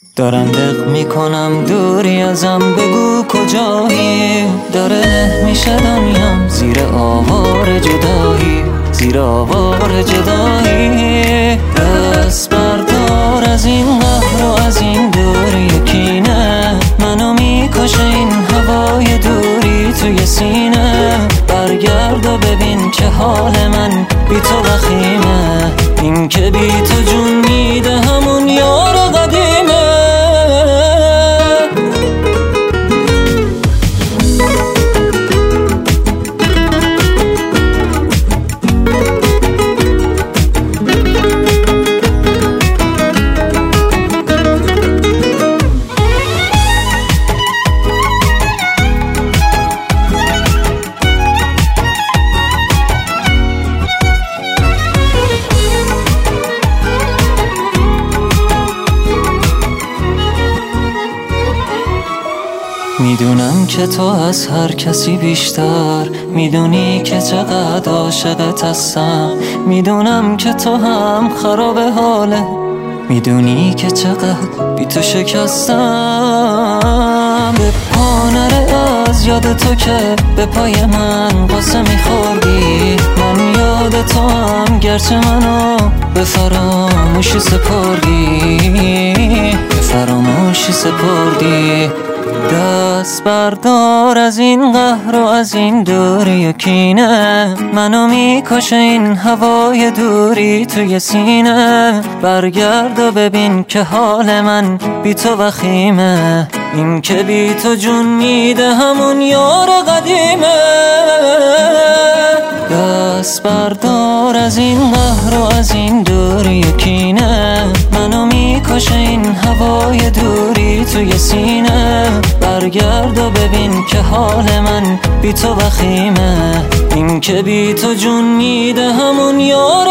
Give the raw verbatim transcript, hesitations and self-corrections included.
دارم دق میکنم دوری ازم، بگو کجایی؟ داره له میشه دنیام زیر آوار جدایی، زیر آوار جدایی. دست بردار از این قهر و از این دوری کینه، منو میکشه این هوای دوری توی سینه. برگرد و ببین که حال من بی تو وخیمه، این که بی تو جون میده همون یار قدیمه. میدونم که تو از هر کسی بیشتر میدونی که چقدر عاشقت هستم، میدونم که تو هم خراب حاله، میدونی که چقدر بی تو شکستم. به پا نره از یاد تو که به پای من قصه میخوردی، من یاد تو هم گرچه منو به فراموشی سپردی، به فراموشی سپردی. دست بردار از این قهر و از این دوری و کینه، منو میکشه این هوای دوری توی سینه. برگرد و ببین که حال من بی تو وخیمه، این که بی تو جون میده همون یار قدیمه. دست بردار از این قهر و از این دوری و کینه، منو میکشه این هوای دوری توی سینه. برگرد و ببین که حال من بی تو وخیمه، این که بی تو جون میده همون یار